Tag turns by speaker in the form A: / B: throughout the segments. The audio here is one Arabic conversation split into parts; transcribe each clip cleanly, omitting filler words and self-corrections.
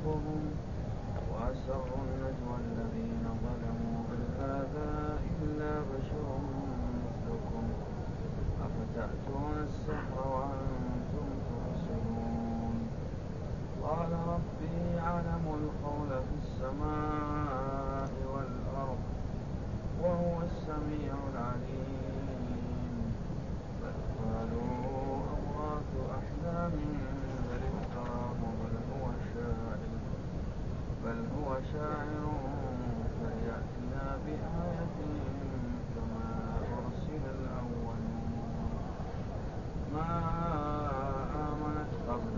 A: ربهم وأسروا النجوى الذين ظلموا إن هذا إلا بشر مثلكم أفتأتون السحر وأنتم تبصرون قال ربي يعلم القول في السماء والأرض وهو السميع العليم بل قالوا أضغاث أحلام بل افتراه بل هو شاعر فليأتنا بآية كما أرسل الأولون ما آمنت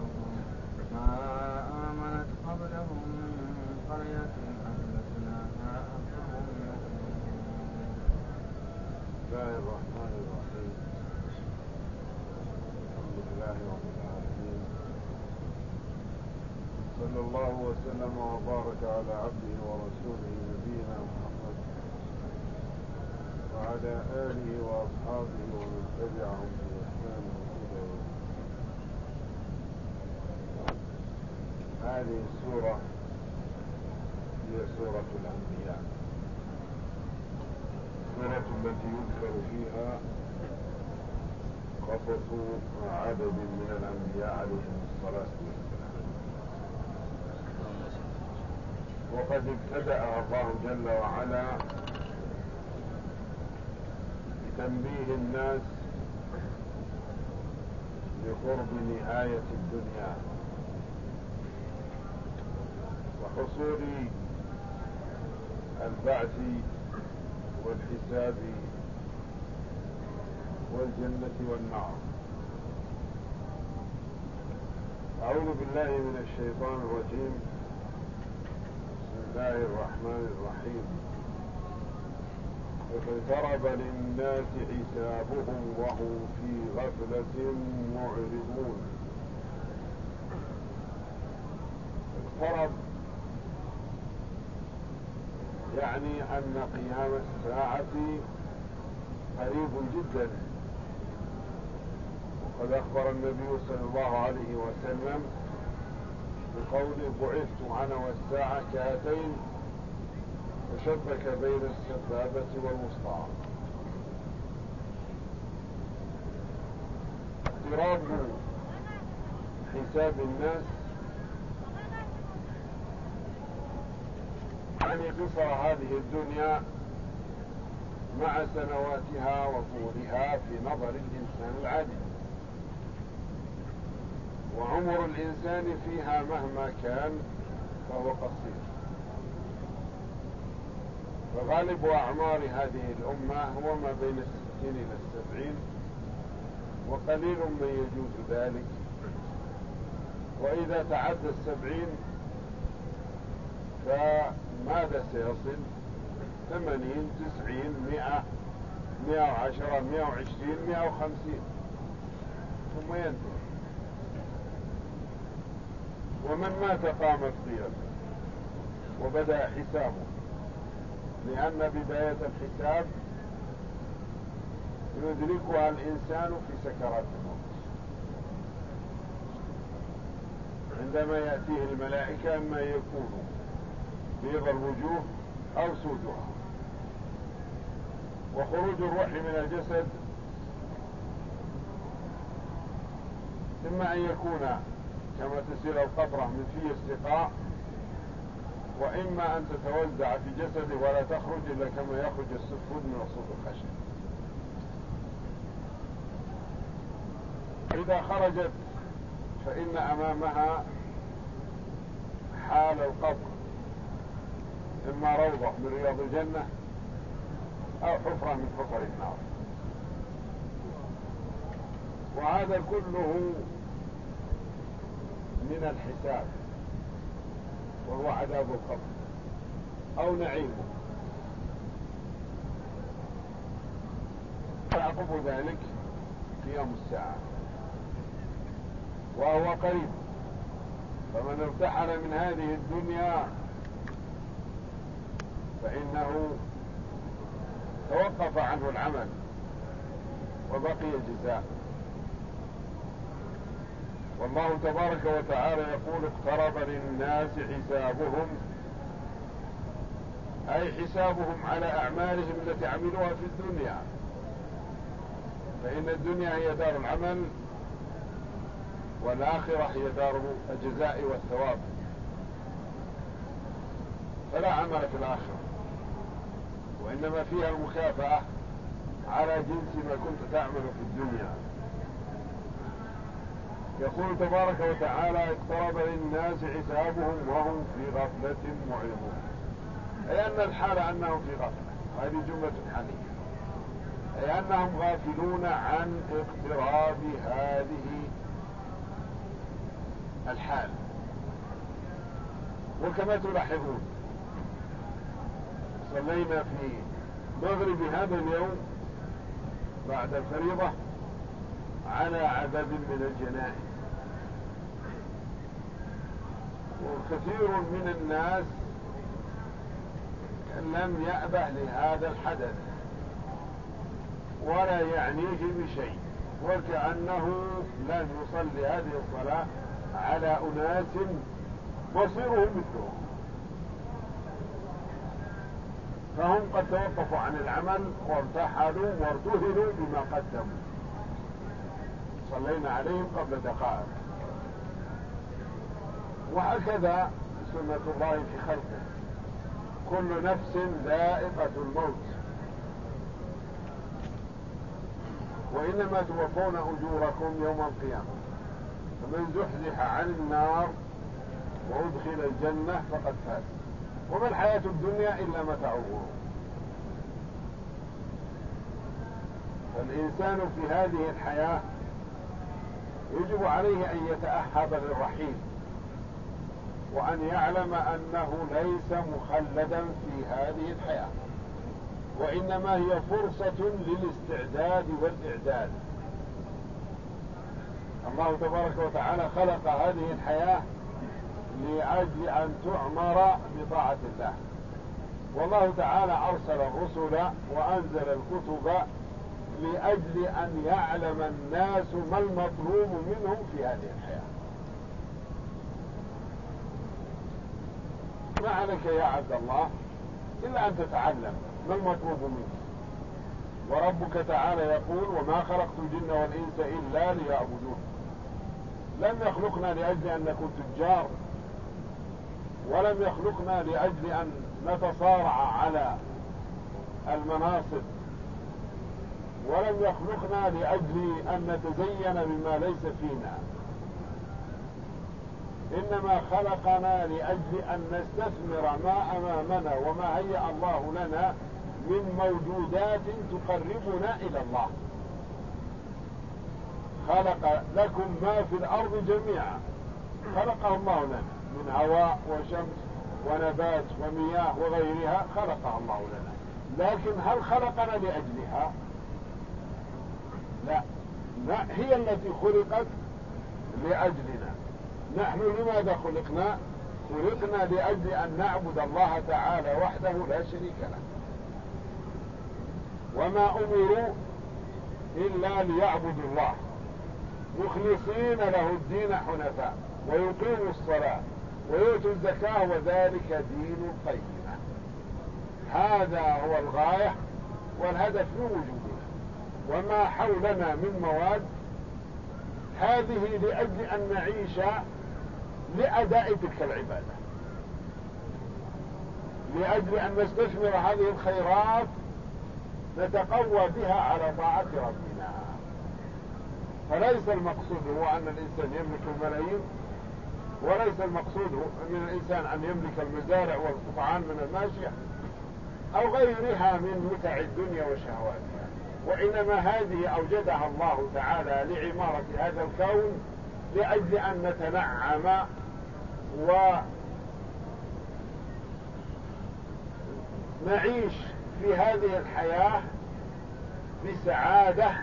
A: قبلهم من قرية أهلكناها أفهم يؤمنون.
B: بسم الله الرحمن الرحيم. الحمد لله رب العالمين، صلى الله وسلم وبارك على عبده ورسوله نبينا محمد وعلى آله وأصحابه ومن تبعهم بإحسان إلى يوم الدين. هذه السورة هي سورة الأنبياء، السورة التي يذكر فيها قصص عدد من الأنبياء عليهم الصلاة والسلام. وقد ابتدأها الله جل وعلا بتنبيه الناس لقرب نهاية الدنيا وحصول البعث والحساب والجنة والنار. أعوذ بالله من الشيطان الرجيم. بسم الله الرحمن الرحيم. اقترب للناس حسابهم وهم في غفلة معرضون. اقترب يعني أن قيام الساعة قريب جدا، وقد أخبر النبي صلى الله عليه وسلم بقوله بعثت أنا والساعة كهاتين، وشبك بين السبابة والوسطى. اقتراب حساب الناس يعني قصر هذه الدنيا مع سنواتها وطولها في نظر الإنسان العادي، وعمر الإنسان فيها مهما كان فهو قصير. فغالب أعمار هذه الأمة هو ما بين 60 إلى 70، وقليل من يجوز ذلك. وإذا تعدى 70 فماذا سيصل؟ 80 90 100 110 120 150 ثم ينتهي. ومن مات قامت قيامه وبدأ حسابه، لأن بداية الحساب يدركها الإنسان في سكرات الموت، عندما يأتيه الملائكة إما يكونوا بيض الوجوه أو سودها. وخروج الروح من الجسد إما أن يكون كما تسيل القطرة من في السقاء، وإما أن تتوزع في جسده ولا تخرج إلا كما يخرج السفود من صوف الخشب. إذا خرجت فإن أمامها حال القبر، إما روضة من رياض الجنة أو حفرة من حفر النار. وهذا كله من الحساب، وهو عذاب القبر أو نعيمه. يعقب ذلك قيام الساعة وهو قريب. فمن ارتحل من هذه الدنيا فإنه توقف عنه العمل وبقي جزاء. والله تبارك وتعالى يقول اقترب للناس حسابهم، أي حسابهم على أعمالهم التي عملوها في الدنيا، فإن الدنيا هي دار العمل والآخرة هي دار الجزاء والثواب، فلا عمل في الآخرة، وإنما فيها المكافأة على جنس ما كنت تعمل في الدنيا. يقول تبارك وتعالى اقترب للناس حسابهم وهم في غفلة معرضون، أي أن الحال أنهم في غفلة، هذه جملة حالية، أي أنهم غافلون عن اقتراب هذه الحال. وكما تلاحظون صلينا في مغرب هذا اليوم بعد الفريضة على عدد من الجنائز، وكثير من الناس لم يأبه لهذا الحدث ولا يعنيه بشيء، وكأنه لن يصلي هذه الصلاة على أناس مصيرهم مثلهم، فهم قد توقفوا عن العمل وارتحلوا وارتهلوا بما قدموا، صلينا عليهم قبل دقائق. وهكذا سنة الله في خلقه، كل نفس ذائقة الموت، وإنما توفون أجوركم يوم القيامة، فمن زحزح عن النار وأدخل الجنة فقد فاز، وما الحياة الدنيا إلا متاع الغرور. فالإنسان في هذه الحياة يجب عليه أن يتأهب للرحيل، وأن يعلم أنه ليس مخلدا في هذه الحياة، وإنما هي فرصة للاستعداد والإعداد. الله تبارك وتعالى خلق هذه الحياة لأجل أن تعمر بطاعة الله، والله تعالى أرسل الرسل وأنزل الكتب لأجل أن يعلم الناس ما المطلوب منهم في هذه الحياة. ما عليك يا عبد الله إلا أن تتعلم ما المطلوب منك، وربك تعالى يقول وما خلقت الجن والإنس إلا ليعبدون. لم يخلقنا لأجل أن نكون تجار، ولم يخلقنا لأجل أن نتصارع على المناصب، ولم يخلقنا لأجل أن نتزين بما ليس فينا، إنما خلقنا لأجل أن نستثمر ما أمامنا وما هيأ الله لنا من موجودات تقربنا إلى الله. خلق لكم ما في الأرض جميعا، خلقه الله لنا من هواء وشمس ونبات ومياه وغيرها، خلقها الله لنا، لكن هل خلقنا لأجلها؟ لا، هي التي خلقت لأجلنا. نحن لماذا خلقنا؟ خلقنا لأجل أن نعبد الله تعالى وحده لا شريك له، وما أمروا إلا ليعبدوا الله مخلصين له الدين حنفاء ويقيموا الصلاة ويؤتوا الزكاة وذلك دين القيمة. هذا هو الغاية والهدف من وجودنا، وما حولنا من مواد هذه لأجل أن نعيش لأداء تلك العبادة، لأجل أن نستثمر هذه الخيرات نتقوى بها على طاعة ربنا. فليس المقصود هو أن الإنسان يملك الملايين، وليس المقصود من الإنسان أن يملك المزارع والقطعان من الماشية أو غيرها من متع الدنيا وشهواتها، وإنما هذه أوجدها الله تعالى لعمارة هذا الكون لأجل أن نتنعم ونعيش في هذه الحياة بسعادة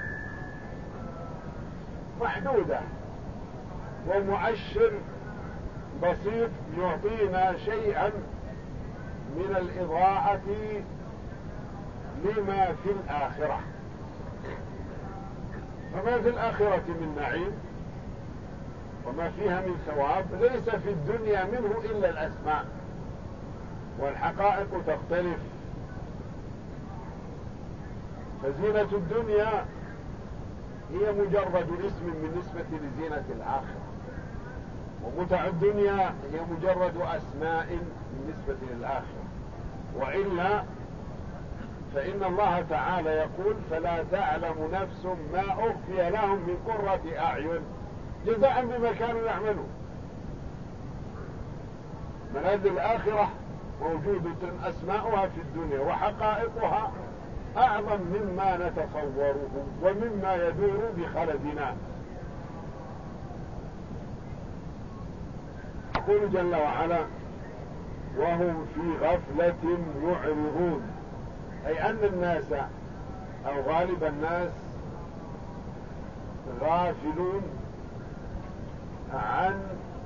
B: محدودة ومؤشر بسيط يعطينا شيئا من الإضاءة لما في الآخرة. فما في الآخرة من نعيم وما فيها من ثواب ليس في الدنيا منه إلا الأسماء، والحقائق تختلف. فزينة الدنيا هي مجرد اسم بالنسبة لزينة الآخرة، ومتع الدنيا هي مجرد أسماء بالنسبة للآخرة. وإلا فإن الله تعالى يقول: فلا تعلم نفس ما أخفي لهم من قرة أعين جزاء بما كانوا يعملون. ملاذ الآخرة موجودة أسماؤها في الدنيا، وحقائقها أعظم مما نتصوره ومما يدور بخلدنا. يقول جل وعلا: وهم في غفلة معرضون، أي أن الناس أو غالب الناس غافلون عن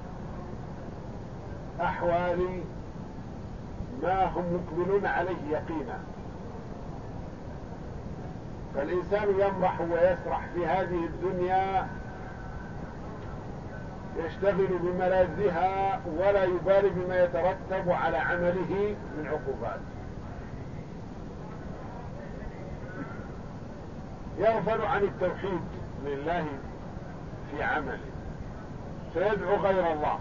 B: أحوال ما هم مقبلون عليه يقينا. فالإنسان يمرح ويسرح في هذه الدنيا، يشتغل بملاذها ولا يبالي بما يترتب على عمله من عقوبات. يغفل عن التوحيد لله في عمله، فيدعو غير الله،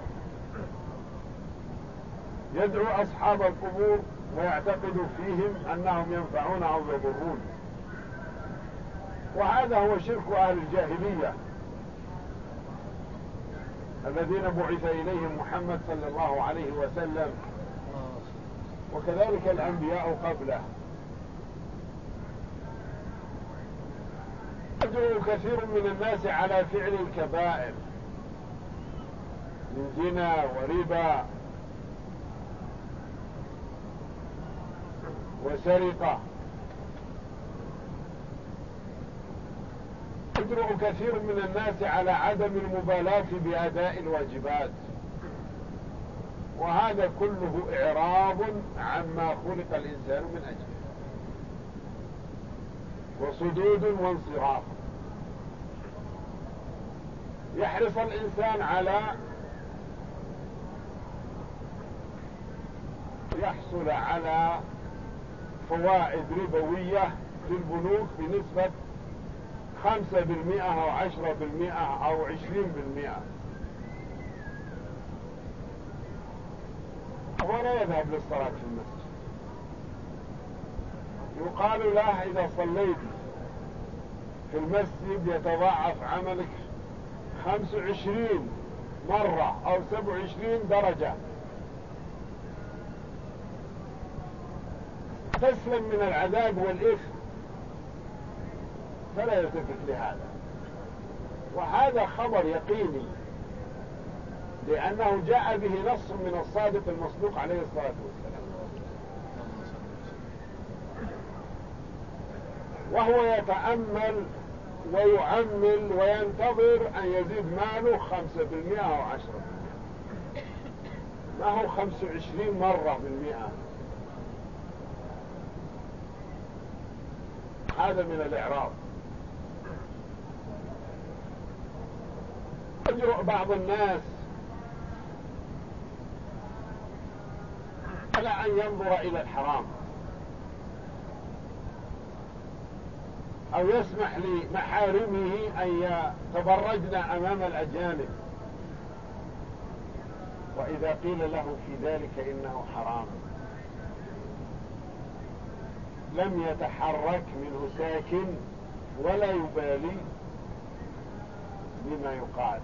B: يدعو أصحاب القبور ويعتقد فيهم أنهم ينفعون أو يضرون، وهذا هو شرك أهل الجاهلية الذين بعث إليهم محمد صلى الله عليه وسلم، وكذلك الأنبياء قبله. يدعو كثير من الناس على فعل الكبائر من زنا وربا وسرقة. يدعو كثير من الناس على عدم المبالاة بأداء الواجبات، وهذا كله إعراض عما خلق الإنسان من أجله، وصدود وانصراف. يحرص الإنسان على يحصل على فوائد ربوية في البنوك بنسبة 5% أو 10% أو 20%، ولا يذهب للصلاة في المسجد. يقال له: إذا صليت في المسجد يتضاعف عملك 25 مرة أو 27 درجة، تسلم من العذاب والإثم، فلا يلتفت لهذا. وهذا خبر يقيني، لأنه جاء به نص من الصادق المصدوق عليه الصلاة والسلام، وهو يتأمل ويعمل وينتظر أن يزيد ماله 5% أو 10%، ما هو 25 مرة بالمئة. هذا من الإعراض. يجرؤ بعض الناس على أن ينظر إلى الحرام، أو يسمح لمحارمه أن يتبرجن أمام الأجانب، وإذا قيل له في ذلك إنه حرام لم يتحرك منه ساكن ولا يبالي بما يقال،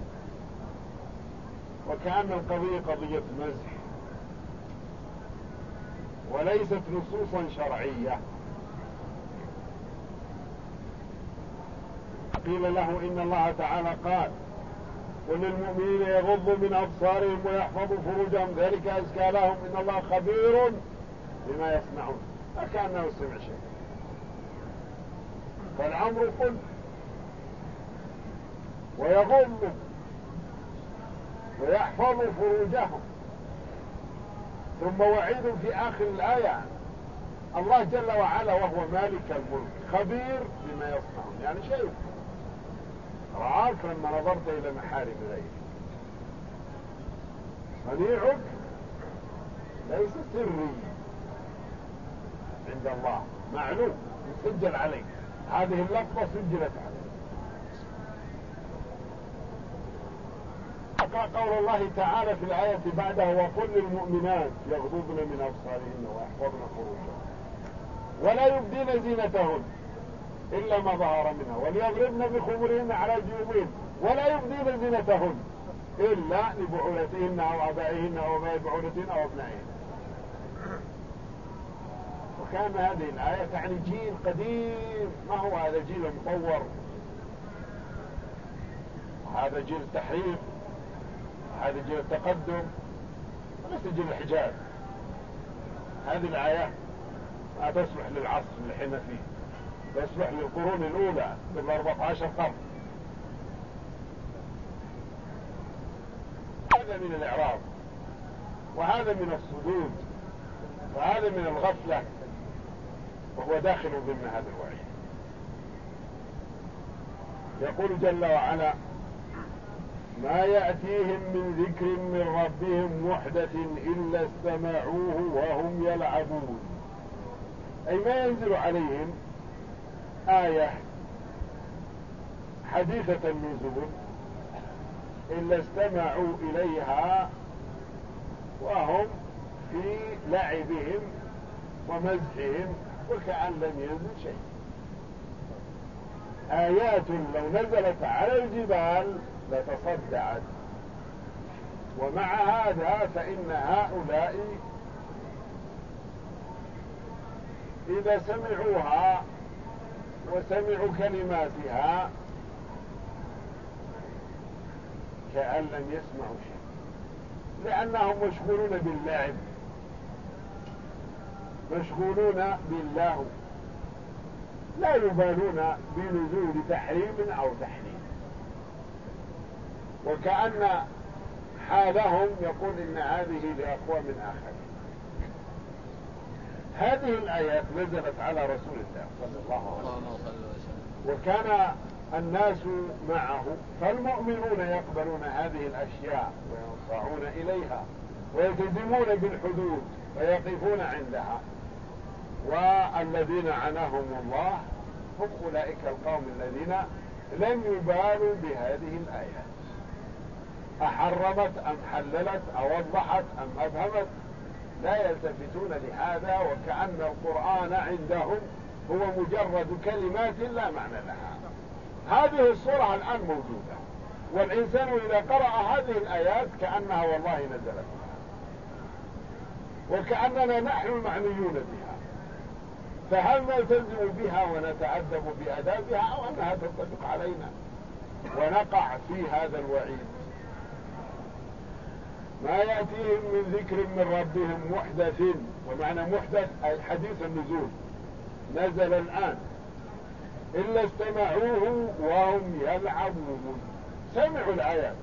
B: وكأن القضية قضية مزح وليست نصوصا شرعية. قيل له: إن الله تعالى قال: وللمؤمنين يغضوا من أبصارهم ويحفظوا فروجهم ذلك أزكى لهم إن الله خبير بما يصنعون، فكأنه سمع شيء. فالأمر قل ويغضوا ويحفظوا فروجهم، ثم وعيد في آخر الآية: الله جل وعلا وهو مالك الملك خبير بما يصنعون، يعني شيء رآك لما نظرت إلى محارم غيره. صنيعك ليس سري عند الله، معلوم مسجل عليك، هذه اللفظة سجلت عليك. قول الله تعالى في الآية بعدها: وقل للمؤمنات يغضضن من أبصارهن ويحفظن فروجهن ولا يبدين زينتهن إلا ما ظهر منها وليضربن بخمرهن على جيوبهن ولا يبدين زينتهن إلا لبعولتهن أو آبائهن أو أبناء بعولتهن أو أبنائهن. وكان هذه الآية تعني جيل قديم، ما هو هذا جيل مطور، وهذا جيل التحريف، وهذا جيل التقدم، وليس جيل الحجاز. هذه الآية ما تصلح للعصر اللي حنا فيه، تصلح للقرون الأولى قبل 14 قرن. هذا من الإعراض، وهذا من الصدود، وهذا من الغفلة، وهو داخل ضمن هذا الوعيد. يقول جل وعلا: ما يأتيهم من ذكر من ربهم محدث إلا استمعوه وهم يلعبون. أي ما ينزل عليهم آية حديثة النزول إلا استمعوا إليها وهم في لعبهم ومزحهم وكأن لم ينزل شيء. آيات لو نزلت على الجبال لتصدعت، ومع هذا فإن هؤلاء إذا سمعوها وسمعوا كلماتها كأن لم يسمعوا شيء، لأنهم مشغولون باللعب، مشغولون بالله، لا يبالون بنزول تحريم أو تحريم. وكأن حالهم يقول إن هذه لأقوام آخرين. هذه الآيات نزلت على رسول الله صلى الله عليه وسلم، وكان الناس معه، فالمؤمنون يقبلون هذه الأشياء وينصاعون إليها ويلتزمون بالحدود ويقفون عندها. والذين عناهم الله هم أولئك القوم الذين لم يبالوا بهذه الآيات، أحرمت أم حللت، أوضحت أم أبهمت، لا يلتفتون لهذا، وكأن القرآن عندهم هو مجرد كلمات لا معنى لها. هذه الصورة الآن موجودة، والإنسان إذا قرأ هذه الآيات كأنها والله نزلت، وكأننا نحن المعنيون بها، فهل نلتزم بها ونتأدب بأدابها أو أنها تنطبق علينا ونقع في هذا الوعيد؟ ما يأتيهم من ذكر من ربهم محدث، ومعنى محدث أي حديث النزول، نزل الآن، إلا استمعوه وهم يلعبون. سمعوا الآيات،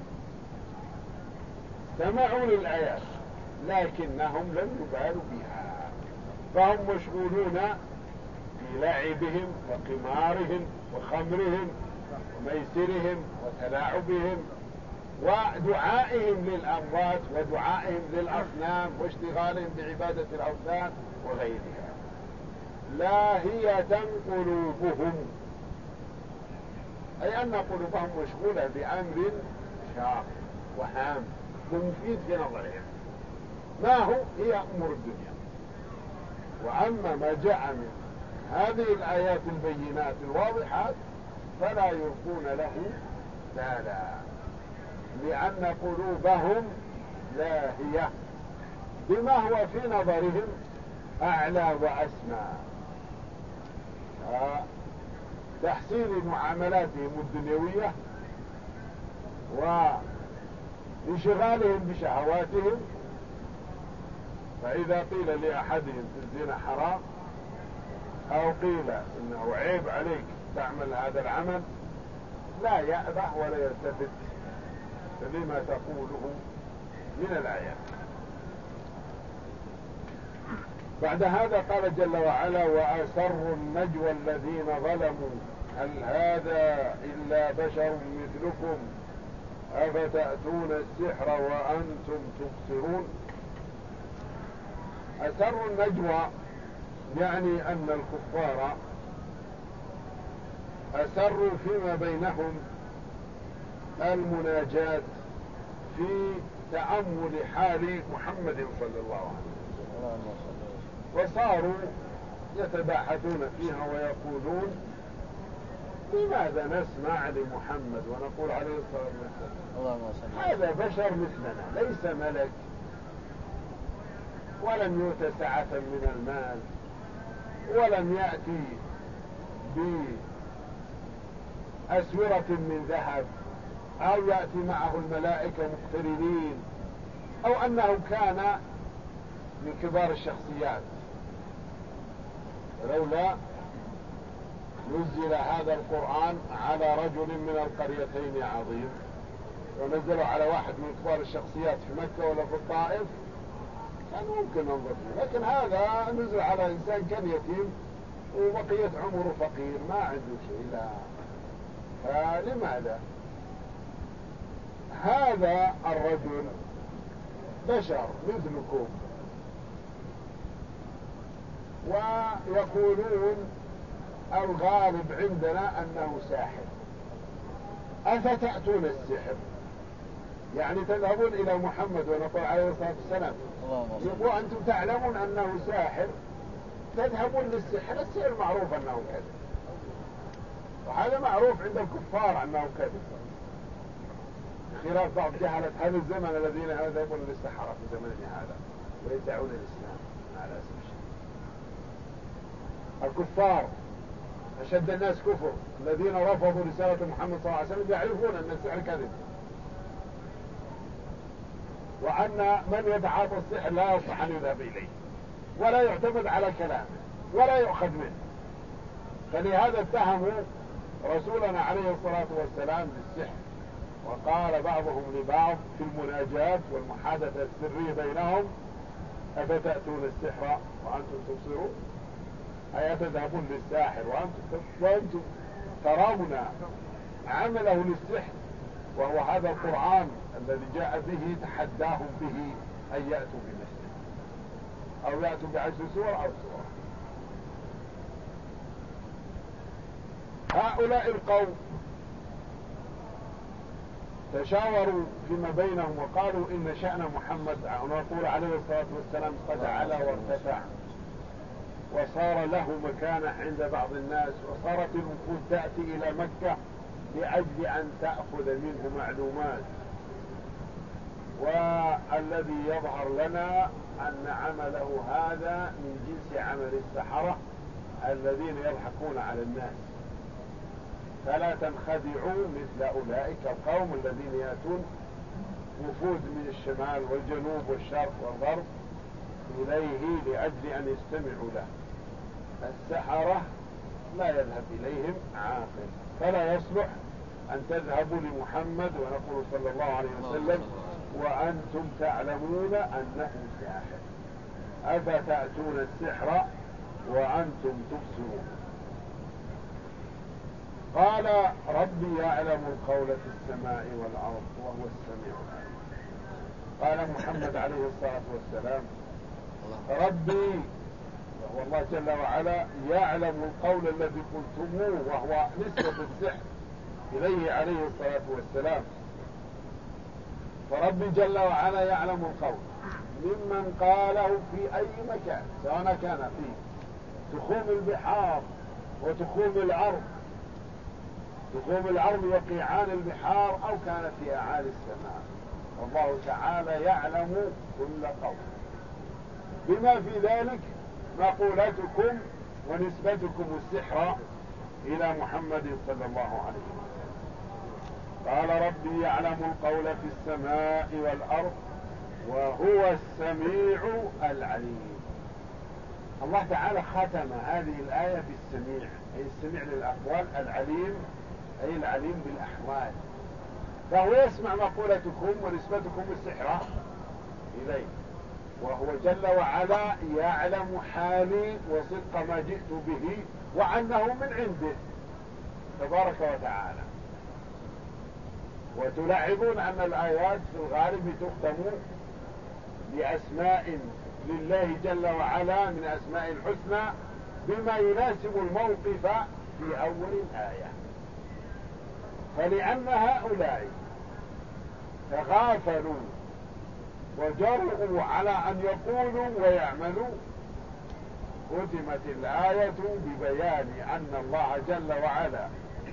B: استمعوا للآيات، لكنهم لم يبالوا بها، فهم مشغولون في لعبهم وقمارهم وخمرهم وميسرهم وتلاعبهم ودعائهم للأموات ودعائهم للأصنام واشتغالهم بعبادة الأوثان وغيرها. لاهية قلوبهم، أي أن قلوبهم مشغولة بأمر شاق وهام ومفيد في نظرهم. ما هو؟ هي أمور الدنيا. وأما ما جاء من هذه الآيات البينات الواضحات فلا يلقون له بالا، لأن قلوبهم لاهية بما هو في نظرهم أعلى وأسمى، تحصيل معاملاتهم الدنيوية وانشغالهم بشهواتهم. فإذا قيل لأحدهم الزنا حرام أو قيل إنه عيب عليك تعمل هذا العمل لا يأبه ولا يلتفت لما تقوله من الآيات. بعد هذا قال جل وعلا: وأسروا النجوى الذين ظلموا هل هذا إلا بشر مثلكم أفتأتون السحر وأنتم تبصرون. أسروا النجوى يعني أن الكفار أسروا فيما بينهم المناجاة في تأمل حال محمد صلى الله عليه وسلم، وصاروا يتباحثون فيها ويقولون لماذا نسمع لمحمد ونقول عليه الصلاة والسلام هذا بشر مثلنا ليس ملك، ولم يؤت سعة من المال، ولم يأتي بأسورة من ذهب، أو يأتي معه الملائكة مقترنين، أو أنه كان من كبار الشخصيات. لولا نزل هذا القرآن على رجل من القريتين عظيم، ونزلوا على واحد من كبار الشخصيات في مكة ولا في الطائف كان ممكن ننظر فيه، لكن هذا نزل على إنسان كان يتيم وبقية عمره فقير ما عنده شيء. لا، فلماذا؟ هذا الرجل بشر مثلكم، ويقولون الغالب عندنا أنه ساحر. أفتأتون السحر يعني تذهبون إلى محمد ونقول عليه الصلاة والسلام وأنتم تعلمون أنه ساحر، تذهبون للسحر. السحر معروف أنه كذب، وهذا معروف عند الكفار أنه كذب، خلاف بعض جهلة هذا الزمن الذين يذهبون للسحرة في زمننا هذا ويدعون الإسلام على أساس الشيء. الكفار أشد الناس كفر الذين رفضوا رسالة محمد صلى الله عليه وسلم يعرفون أن السحر كذب، وأن من يتعاطى السحر لا يصح أن يذهب إليه ولا يعتمد على كلامه ولا يؤخذ منه. فلهذا اتهموا رسولنا عليه الصلاة والسلام بالسحر، وقال بعضهم لبعض في المناجاة والمحادثة السرية بينهم أفتأتون السحر وأنتم تبصرون، أي تذهبون للساحر وأنتم ترون عمله للسحر، وهو هذا القرآن الذي جاء به تحداهم به أن يأتوا بمثله أو يأتوا بعشر سور أو سورة. هؤلاء القوم تشاوروا فيما بينهم وقالوا إن شأن محمد ونقول عليه الصلاة والسلام قد علا وارتفع وصار له مكانة عند بعض الناس، وصارت الوفود تأتي إلى مكة لأجل أن تأخذ منه معلومات، والذي يظهر لنا أن عمله هذا من جنس عمل السحرة الذين يضحكون على الناس. فلا تنخدعوا مثل أولئك القوم الذين يأتون وفود من الشمال والجنوب والشرق والغرب إليه لأجل أن يستمعوا له. السحرة لا يذهب إليهم عاقل، فلا يصلح أن تذهبوا لمحمد ونقول صلى الله عليه وسلم وأنتم تعلمون أنه ساحر. أفتأتون السحر وأنتم تبصرون. قال ربي يعلم القول في السماء والأرض وهو السميع العليم. قال محمد عليه الصلاة والسلام ربي وهو الله جل وعلا يعلم القول الذي قلتموه، وهو نسبة السحر إليه عليه الصلاة والسلام. فربي جل وعلا يعلم القول ممن قاله في أي مكان، سواء كان في تخوم البحار وتخوم الأرض، تخوم الأرض وقيعان البحار، أو كان في أعالي السماء. والله تعالى يعلم كل قول، بما في ذلك مقولتكم ونسبتكم السحر إلى محمد صلى الله عليه وسلم. قال ربي يعلم القول في السماء والأرض وهو السميع العليم. الله تعالى ختم هذه الآية بالسميع، أي السميع للأقوال، العليم أي العليم بالأحوال، فهو يسمع مقولتكم ونسبتكم السحر إليه، وهو جل وعلا يعلم حالي وصدق ما جئت به وأنه من عنده تبارك وتعالى. وتلاحظون أن الآيات في الغالب تختم بأسماء لله جل وعلا من أسماء الحسنى بما يناسب الموقف في أول الآية. فلأن هؤلاء تغافلوا وجرؤوا على أن يقولوا ويعملوا ختمت الآية ببيان أن الله جل وعلا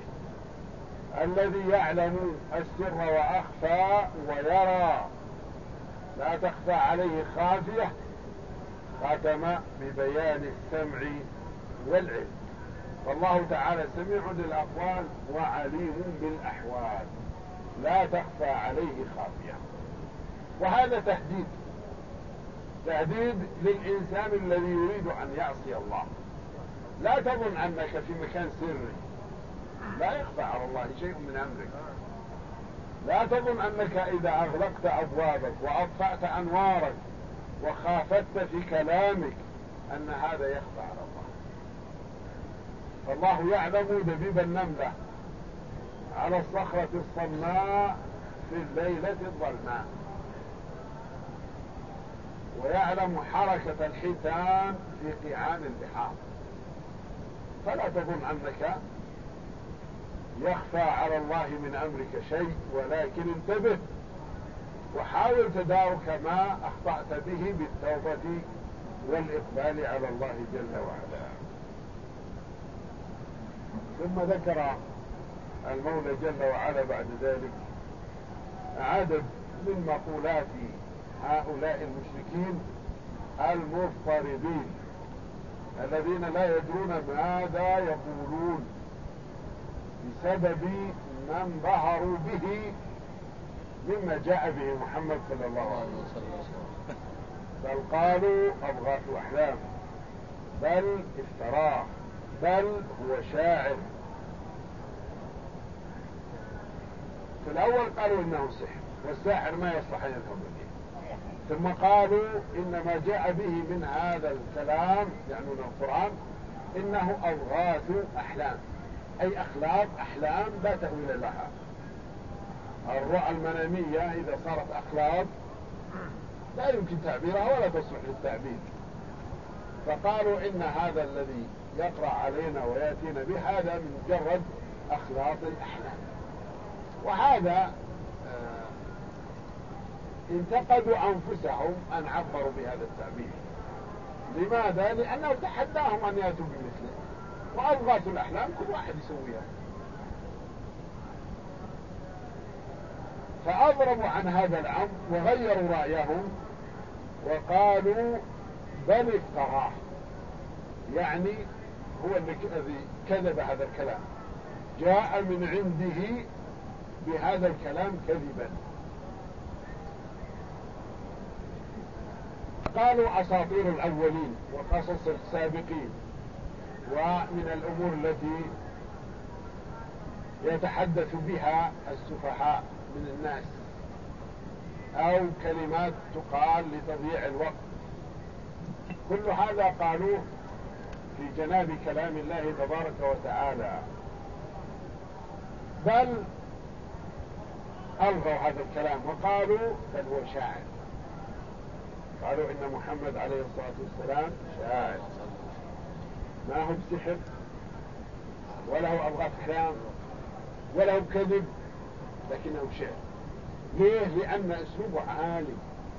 B: الذي يعلم السر وأخفى ويرى لا تخفى عليه خافية ختم ببيان السمع والعلم. فالله تعالى سميع للأقوال وعليم بالأحوال لا تخفى عليه خافية. وهذا تهديد للإنسان الذي يريد أن يعصي الله. لا تظن أنك في مكان سري لا يخفى على الله شيء من أمرك. لا تظن أنك إذا أغلقت أبوابك وأطفأت أنوارك وخافت في كلامك أن هذا يخفى على الله. فالله يعلم دبيب النملة على الصخرة الصماء في الليلة الظلماء، ويعلم حركة الحيتان في قيعان البحار. فلا تظن أنك يخفى على الله من أمرك شيء، ولكن انتبه وحاول تدارك ما أخطأت به بالتوبة والإقبال على الله جل وعلا. ثم ذكر المولى جل وعلا بعد ذلك عدد من مقولات هؤلاء المشركين المضطربين الذين لا يدرون ماذا يقولون بسبب من ظهروا به مما جاء به محمد صلى الله عليه وسلم. بل قالوا أضغاث أحلام، بل افتراه، بل هو شاعر. في الأول قالوا إنه سحر، والساحر ما يصلح أن يذهب به. ثم قالوا إنما جاء به من هذا الكلام يعنون القرآن إنه أضغاث أحلام، أي أخلاق أحلام لا تأويل لها. الرؤى المنامية إذا صارت أخلاق لا يمكن تعبيرها ولا تصلح للتعبير. فقالوا إن هذا الذي يقرأ علينا ويأتينا به هذا من مجرد أخلاق الأحلام. وهذا انتقدوا أنفسهم أن عبروا بهذا التعبير. لماذا؟ لأنه تحداهم أن يأتوا بمثله، وأضغاث الأحلام كل واحد يسويها. فأضربوا عن هذا الأمر وغيروا رأيهم وقالوا بل افتراه، يعني هو الذي كذب هذا الكلام، جاء من عنده بهذا الكلام كذبا. قالوا أساطير الأولين وقصص السابقين، ومن الأمور التي يتحدث بها السفهاء من الناس، أو كلمات تقال لتضييع الوقت. كل هذا قالوه في جناب كلام الله تبارك وتعالى. بل ألغوا هذا الكلام وقالوا بل هو شاعر. قالوا إن محمد عليه الصلاة والسلام شاعر، ما هو بسحر ولا هو أضغاث أحلام ولا هو كذب، لكنه شعر. ليه؟ لأن أسلوبه عالي،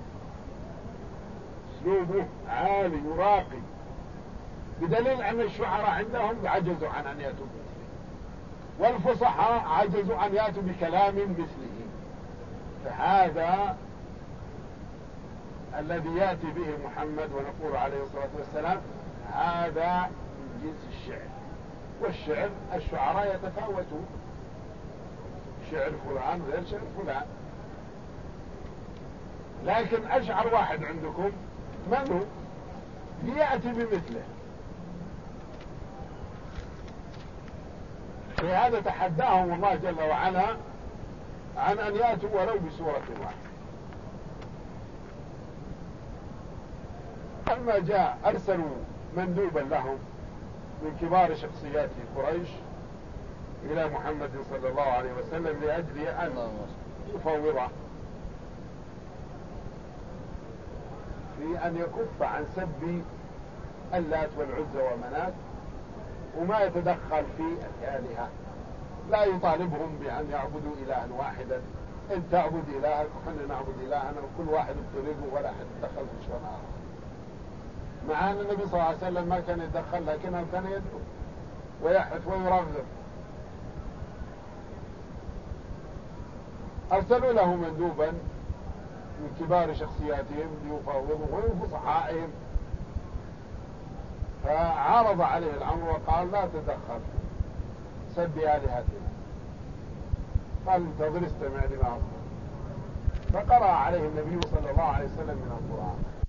B: أسلوبه عالي يراقي، بدليل أن الشعراء عندهم عجزوا عن أن يأتوا بمثله، والفصحاء عجزوا أن يأتوا بكلام مثله. فهذا الذي يأتي به محمد ونقول عليه الصلاة والسلام هذا من جنس الشعر. والشعر الشعراء يتفاوتون، شعر فلان غير شعر فلان، لكن أشعر واحد عندكم من هو ليأتي بمثله. لهذا تحداهم الله جل وعلا عن أن يأتوا ولو بسورة واحدة. لما جاء أرسلوا مندوبا لهم من كبار شخصيات قريش إلى محمد صلى الله عليه وسلم لأجل أن يفوضه في أن يكف عن سب اللات والعزى ومنات، وما يتدخل في الآلهة، لا يطالبهم بأن يعبدوا إلها واحدا، إن تعبد إلهك وحنا نعبد إلهنا، وكل واحد بطريقه ولا أحد يتدخل في شؤون آخر. مع أن النبي صلى الله عليه وسلم ما كان يتدخل، لكنه كان يدعو ويحث ويرغب. أرسلوا له مندوبا من كبار شخصياتهم ليفاوضوا ومن فصحائهم، فعارض عليه الأمر وقال لا تدخل سب آلهتنا، قال انتظر استمع لما أقول. فقرأ عليه النبي صلى الله عليه وسلم من القرآن.